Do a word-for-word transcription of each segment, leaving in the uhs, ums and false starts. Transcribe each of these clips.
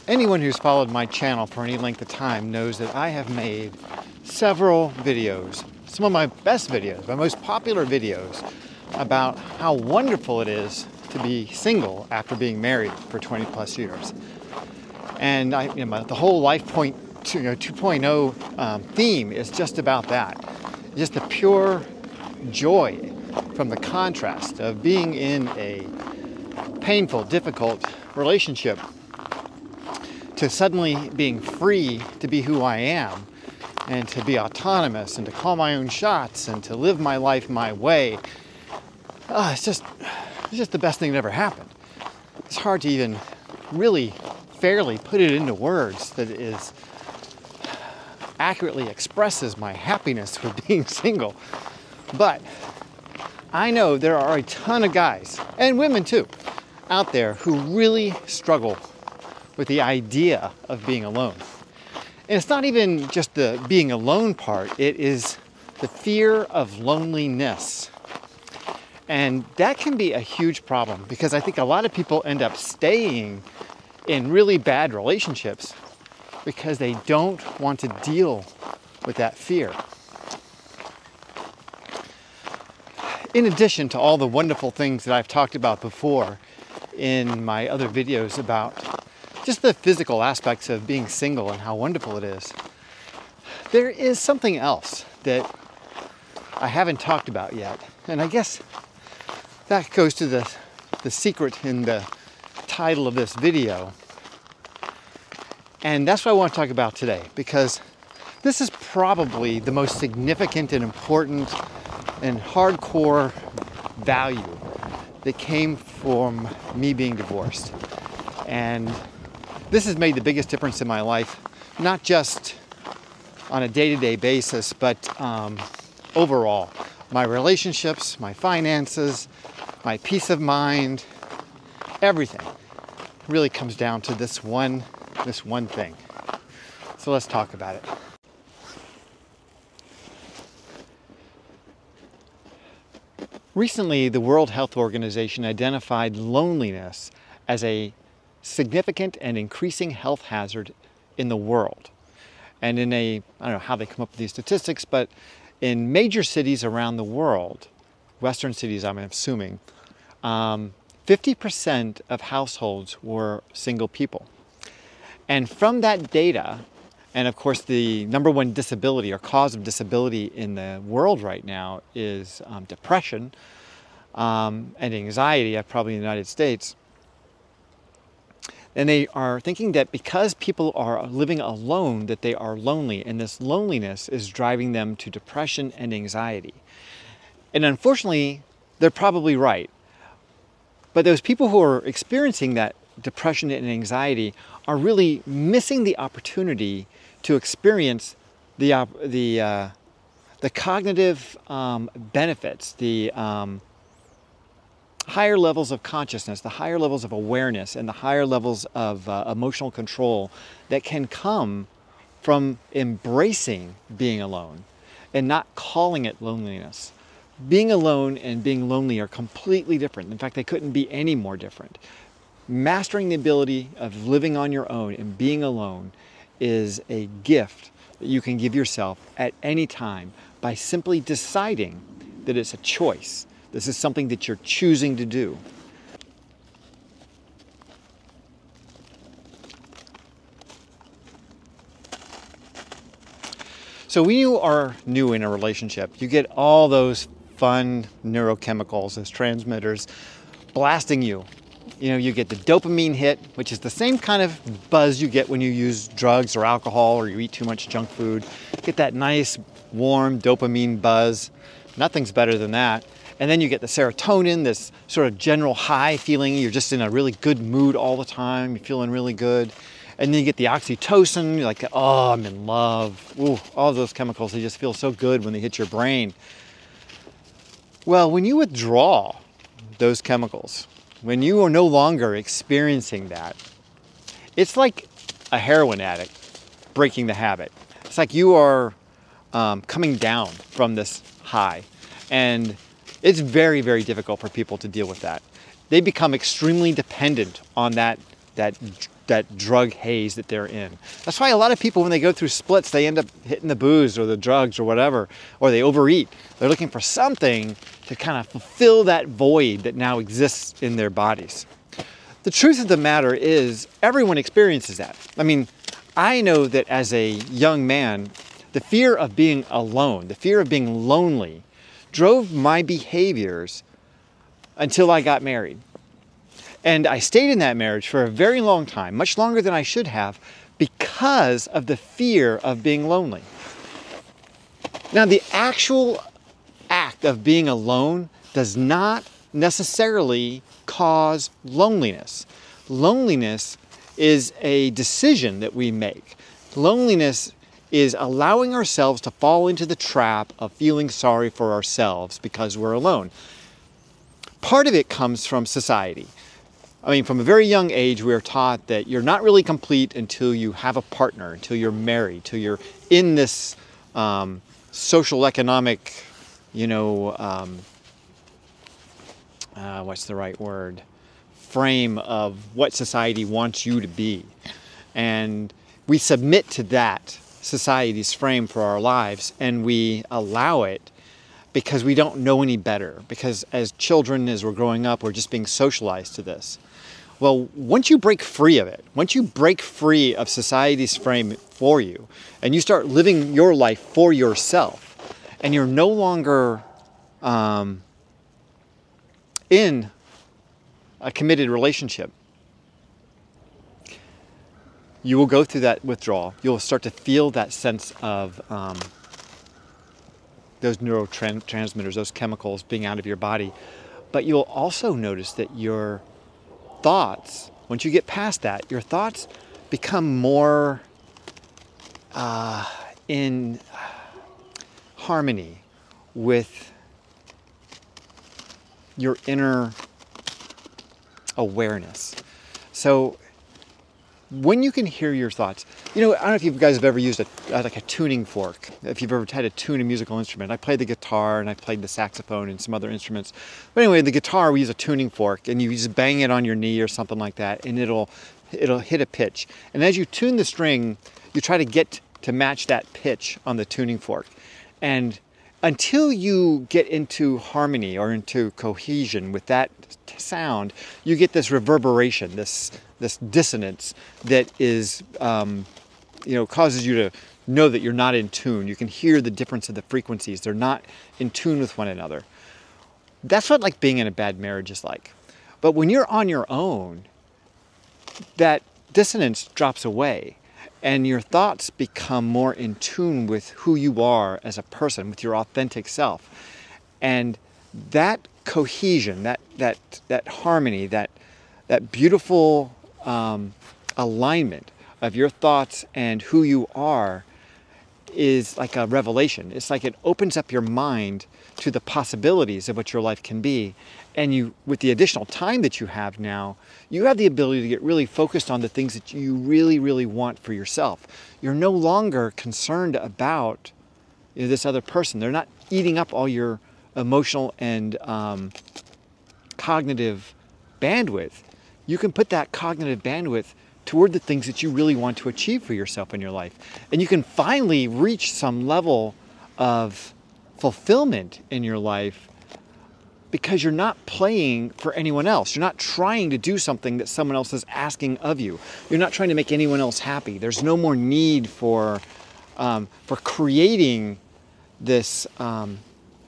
Anyone who's followed my channel for any length of time knows that I have made several videos, some of my best videos, my most popular videos, about how wonderful it is to be single after being married for twenty plus years. And I, you know, the whole Life Point two, you know, two point oh um, theme is just about that. Just the pure joy from the contrast of being in a painful, difficult relationship to suddenly being free to be who I am and to be autonomous and to call my own shots and to live my life my way. Uh, it's just, it's just the best thing that ever happened. It's hard to even really fairly put it into words that is accurately expresses my happiness with being single. But I know there are a ton of guys, and women too, out there who really struggle with the idea of being alone. And it's not even just the being alone part, it is the fear of loneliness. And that can be a huge problem because I think a lot of people end up staying in really bad relationships because they don't want to deal with that fear. In addition to all the wonderful things that I've talked about before in my other videos about just the physical aspects of being single and how wonderful it is, there is something else that I haven't talked about yet. And I guess that goes to the, the secret in the title of this video. And that's what I want to talk about today, because this is probably the most significant and important and hardcore value that came from me being divorced. And this has made the biggest difference in my life, not just on a day-to-day basis, but um, overall. My relationships, my finances, my peace of mind, everything really comes down to this one, this one thing. So let's talk about it. Recently, the World Health Organization identified loneliness as a significant and increasing health hazard in the world. And in a, I don't know how they come up with these statistics, but in major cities around the world, Western cities I'm assuming, um, fifty percent of households were single people. And from that data, and of course the number one disability or cause of disability in the world right now is um, depression um, and anxiety, probably in the United States. And they are thinking that because people are living alone, that they are lonely, and this loneliness is driving them to depression and anxiety. And unfortunately, they're probably right. But those people who are experiencing that depression and anxiety are really missing the opportunity to experience the uh, the uh, the cognitive um, benefits, the um, higher levels of consciousness, the higher levels of awareness, and the higher levels of uh, emotional control that can come from embracing being alone and not calling it loneliness. Being alone and being lonely are completely different. In fact, they couldn't be any more different. Mastering the ability of living on your own and being alone is a gift that you can give yourself at any time by simply deciding that it's a choice. This is something that you're choosing to do. So when you are new in a relationship, you get all those fun neurochemicals as transmitters blasting you. You know, you get the dopamine hit, which is the same kind of buzz you get when you use drugs or alcohol or you eat too much junk food. Get that nice, warm dopamine buzz. Nothing's better than that. And then you get the serotonin, this sort of general high feeling. You're just in a really good mood all the time. You're feeling really good. And then you get the oxytocin. You're like, oh, I'm in love. Ooh, all those chemicals, they just feel so good when they hit your brain. Well, when you withdraw those chemicals, when you are no longer experiencing that, it's like a heroin addict breaking the habit. It's like you are um, coming down from this high. And it's very, very difficult for people to deal with that. They become extremely dependent on that, that that drug haze that they're in. That's why a lot of people, when they go through splits, they end up hitting the booze or the drugs or whatever, or they overeat. They're looking for something to kind of fulfill that void that now exists in their bodies. The truth of the matter is, everyone experiences that. I mean, I know that as a young man, the fear of being alone, the fear of being lonely, drove my behaviors until I got married. And I stayed in that marriage for a very long time, much longer than I should have, because of the fear of being lonely. Now, the actual act of being alone does not necessarily cause loneliness. Loneliness is a decision that we make. Loneliness is allowing ourselves to fall into the trap of feeling sorry for ourselves because we're alone. Part of it comes from society. I mean, from a very young age, we are taught that you're not really complete until you have a partner, until you're married, until you're in this um, social economic, you know, um, uh, what's the right word, frame of what society wants you to be. And we submit to that society's frame for our lives, and we allow it because we don't know any better. Because as children, as we're growing up, we're just being socialized to this. Well, once you break free of it, once you break free of society's frame for you, and you start living your life for yourself, and you're no longer um, in a committed relationship, you will go through that withdrawal. You'll start to feel that sense of um, those neurotransmitters, those chemicals being out of your body. But you'll also notice that your thoughts, once you get past that, your thoughts become more uh, in harmony with your inner awareness. So when you can hear your thoughts, you know, I don't know if you guys have ever used a like a tuning fork, if you've ever tried to tune a musical instrument. I played the guitar and I played the saxophone and some other instruments. But anyway, the guitar, we use a tuning fork, and you just bang it on your knee or something like that, and it'll it'll hit a pitch. And as you tune the string, you try to get to match that pitch on the tuning fork. And until you get into harmony or into cohesion with that sound, you get this reverberation, this this dissonance that is, um, you know, causes you to know that you're not in tune. You can hear the difference of the frequencies. They're not in tune with one another. That's what like being in a bad marriage is like. But when you're on your own, that dissonance drops away, and your thoughts become more in tune with who you are as a person, with your authentic self. And that cohesion, that that that harmony, that that beautiful um, alignment of your thoughts and who you are is like a revelation. It's like it opens up your mind to the possibilities of what your life can be. And you, with the additional time that you have now, you have the ability to get really focused on the things that you really, really want for yourself. You're no longer concerned about, you know, this other person. They're not eating up all your emotional and um, cognitive bandwidth. You can put that cognitive bandwidth toward the things that you really want to achieve for yourself in your life. And you can finally reach some level of fulfillment in your life because you're not playing for anyone else. You're not trying to do something that someone else is asking of you. You're not trying to make anyone else happy. There's no more need for, um, for creating this um,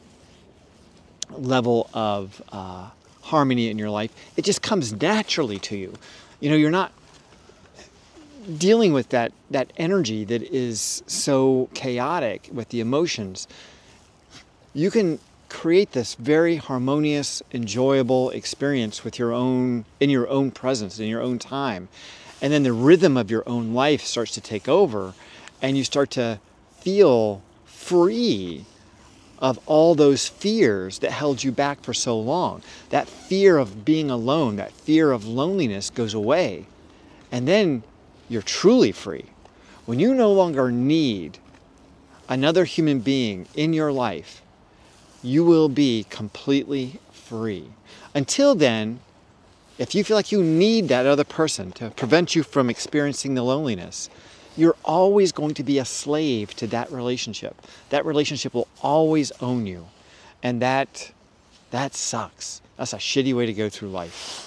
level of uh, harmony in your life. It just comes naturally to you. You know, you're not dealing with that that energy that is so chaotic with the emotions. You can create this very harmonious, enjoyable experience with your own, in your own presence, in your own time. And then the rhythm of your own life starts to take over, and you start to feel free of all those fears that held you back for so long. That fear of being alone, that fear of loneliness goes away. And then you're truly free. When you no longer need another human being in your life, you will be completely free. Until then, if you feel like you need that other person to prevent you from experiencing the loneliness, you're always going to be a slave to that relationship. That relationship will always own you. And that, that sucks. That's a shitty way to go through life.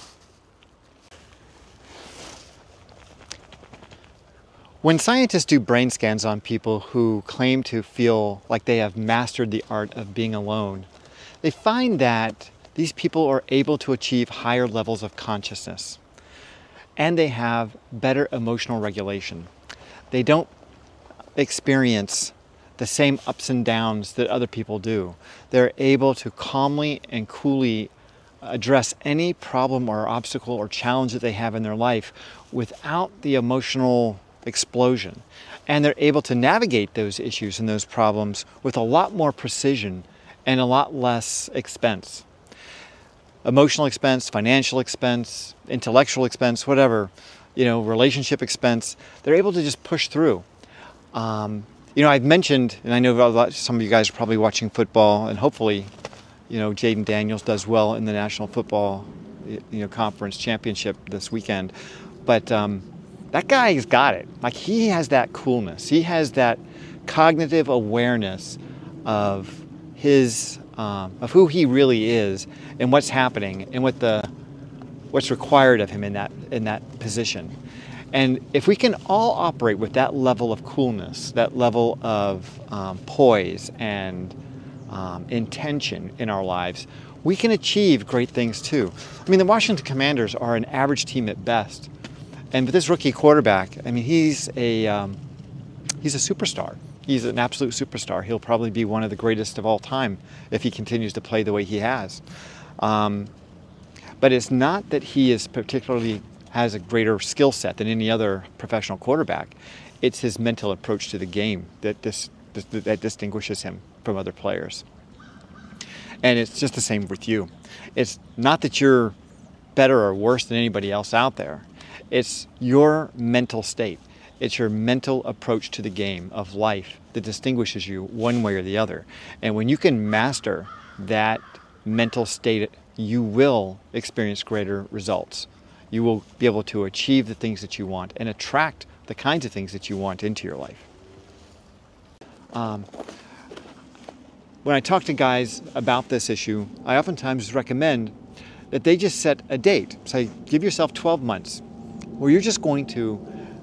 When scientists do brain scans on people who claim to feel like they have mastered the art of being alone, they find that these people are able to achieve higher levels of consciousness, and they have better emotional regulation. They don't experience the same ups and downs that other people do. They're able to calmly and coolly address any problem or obstacle or challenge that they have in their life without the emotional explosion. And they're able to navigate those issues and those problems with a lot more precision and a lot less expense. Emotional expense, financial expense, intellectual expense, whatever, you know, relationship expense, they're able to just push through. Um, you know, I've mentioned, and I know a lot, some of you guys are probably watching football, and hopefully, you know, Jaden Daniels does well in the National Football, you know, Conference Championship this weekend. But um, that guy has got it. Like, he has that coolness. He has that cognitive awareness of his, um, of who he really is and what's happening and what the, what's required of him in that in that position. And if we can all operate with that level of coolness, that level of um, poise and um, intention in our lives, we can achieve great things too. I mean, the Washington Commanders are an average team at best. And with this rookie quarterback, I mean, he's a, um, he's a superstar. He's an absolute superstar. He'll probably be one of the greatest of all time if he continues to play the way he has. Um, but it's not that he is particularly has a greater skill set than any other professional quarterback. It's his mental approach to the game that dis, that distinguishes him from other players. And it's just the same with you. It's not that you're better or worse than anybody else out there. It's your mental state. It's your mental approach to the game of life that distinguishes you one way or the other. And when you can master that mental state, you will experience greater results. You will be able to achieve the things that you want and attract the kinds of things that you want into your life. Um, when I talk to guys about this issue, I oftentimes recommend that they just set a date. Say, give yourself twelve months where you're just going to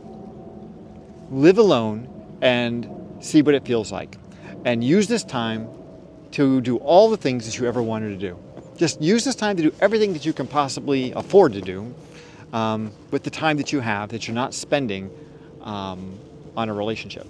live alone and see what it feels like. And use this time to do all the things that you ever wanted to do. Just use this time to do everything that you can possibly afford to do um, with the time that you have that you're not spending um, on a relationship.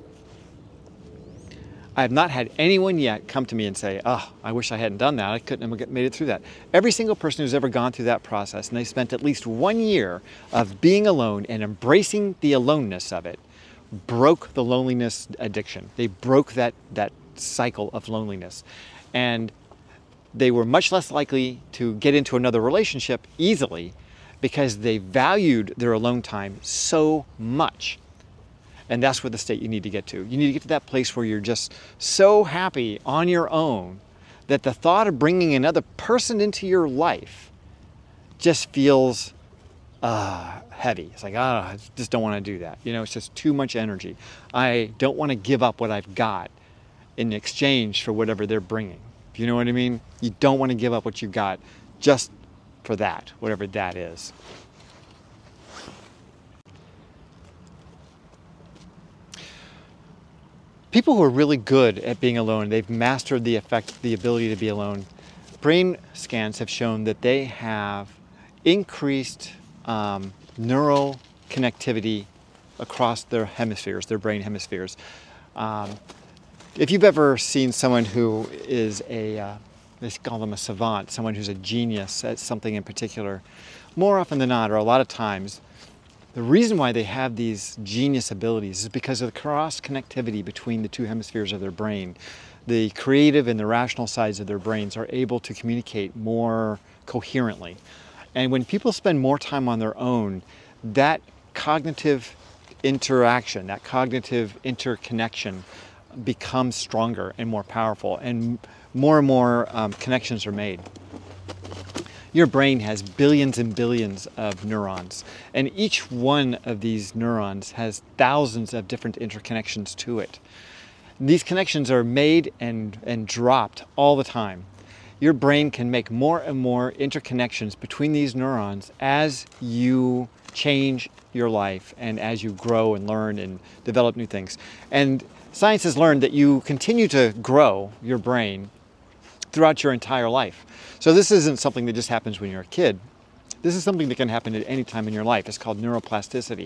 I have not had anyone yet come to me and say, oh, I wish I hadn't done that. I couldn't have made it through that. Every single person who's ever gone through that process, and they spent at least one year of being alone and embracing the aloneness of it, broke the loneliness addiction. They broke that, that cycle of loneliness. And they were much less likely to get into another relationship easily because they valued their alone time so much. And that's what the state you need to get to. You need to get to that place where you're just so happy on your own that the thought of bringing another person into your life just feels uh, heavy. It's like, oh, I just don't want to do that. You know, it's just too much energy. I don't want to give up what I've got in exchange for whatever they're bringing. You know what I mean? You don't want to give up what you got just for that, whatever that is. People who are really good at being alone, they've mastered the effect, the ability to be alone. Brain scans have shown that they have increased um, neural connectivity across their hemispheres, their brain hemispheres. Um, if you've ever seen someone who is a, uh, they call them a savant, someone who's a genius at something in particular, more often than not, or a lot of times, the reason why they have these genius abilities is because of the cross connectivity between the two hemispheres of their brain. The creative and the rational sides of their brains are able to communicate more coherently. And when people spend more time on their own, that cognitive interaction, that cognitive interconnection becomes stronger and more powerful, and more and more um, connections are made. Your brain has billions and billions of neurons, and each one of these neurons has thousands of different interconnections to it. These connections are made and, and dropped all the time. Your brain can make more and more interconnections between these neurons as you change your life and as you grow and learn and develop new things. And science has learned that you continue to grow your brain throughout your entire life. So this isn't something that just happens when you're a kid. This is something that can happen at any time in your life. It's called neuroplasticity.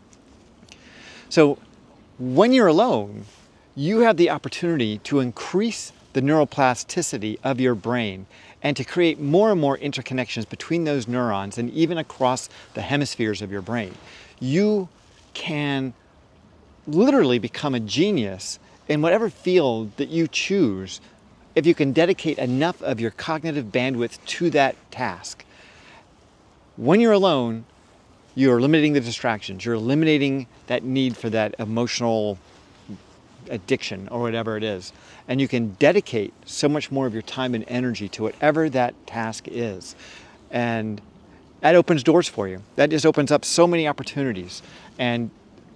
So when you're alone, you have the opportunity to increase the neuroplasticity of your brain and to create more and more interconnections between those neurons and even across the hemispheres of your brain. You can literally become a genius in whatever field that you choose if you can dedicate enough of your cognitive bandwidth to that task. When you're alone, you're limiting the distractions. You're eliminating that need for that emotional addiction or whatever it is. And you can dedicate so much more of your time and energy to whatever that task is. And that opens doors for you. That just opens up so many opportunities. And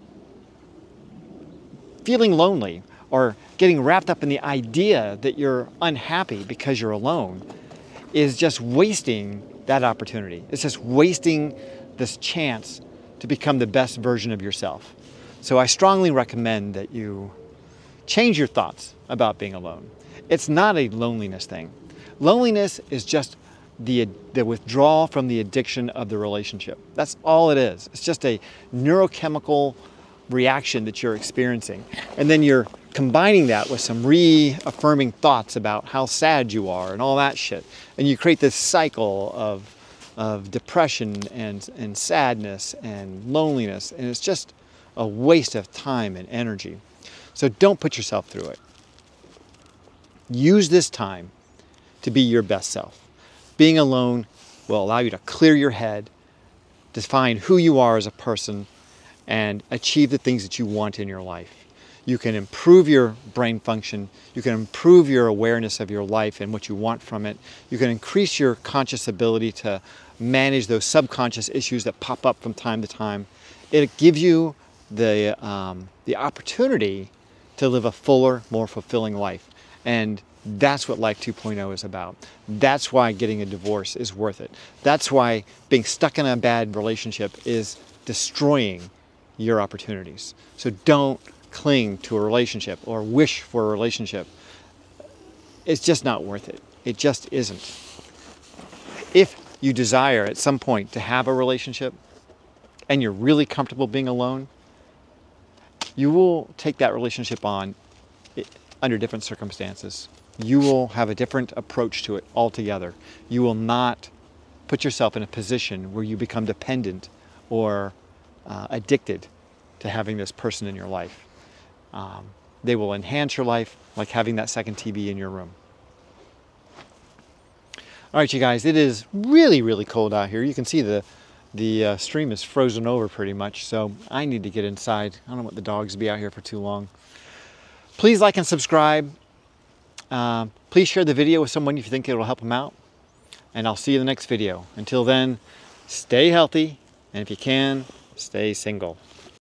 feeling lonely or getting wrapped up in the idea that you're unhappy because you're alone is just wasting that opportunity. It's just wasting this chance to become the best version of yourself. So I strongly recommend that you change your thoughts about being alone. It's not a loneliness thing. Loneliness is just the, the withdrawal from the addiction of the relationship. That's all it is. It's just a neurochemical reaction that you're experiencing. And then you're combining that with some reaffirming thoughts about how sad you are and all that shit. And you create this cycle of, of depression and, and sadness and loneliness. And it's just a waste of time and energy. So don't put yourself through it. Use this time to be your best self. Being alone will allow you to clear your head, define who you are as a person, and achieve the things that you want in your life. You can improve your brain function. You can improve your awareness of your life and what you want from it. You can increase your conscious ability to manage those subconscious issues that pop up from time to time. It gives you the, um, the opportunity to live a fuller, more fulfilling life. And that's what Life two point oh is about. That's why getting a divorce is worth it. That's why being stuck in a bad relationship is destroying your opportunities. So don't cling to a relationship or wish for a relationship. It's just not worth it. It just isn't. If you desire at some point to have a relationship and you're really comfortable being alone, you will take that relationship on under different circumstances. You will have a different approach to it altogether. You will not put yourself in a position where you become dependent or uh, addicted to having this person in your life. Um, they will enhance your life like having that second T V in your room. All right, you guys, it is really, really cold out here. You can see the The uh, stream is frozen over pretty much, so I need to get inside. I don't want the dogs to be out here for too long. Please like and subscribe. Uh, please share the video with someone if you think it will help them out. And I'll see you in the next video. Until then, stay healthy, and if you can, stay single.